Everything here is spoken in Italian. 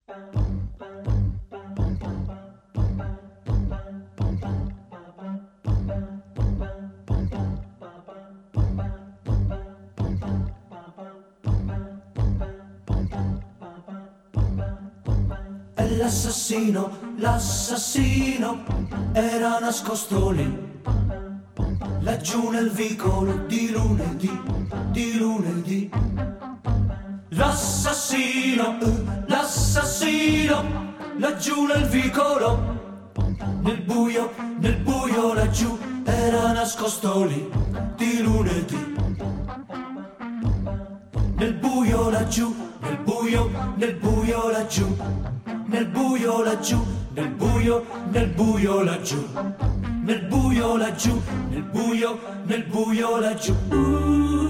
E l'assassino era nascosto lì, laggiù nel vicolo di lunedì. L'assassino, laggiù nel vicolo, nel buio laggiù, era nascosto lì, di lunedì. Nel buio laggiù, nel buio laggiù, nel buio laggiù, nel buio laggiù, nel buio laggiù, nel buio laggiù.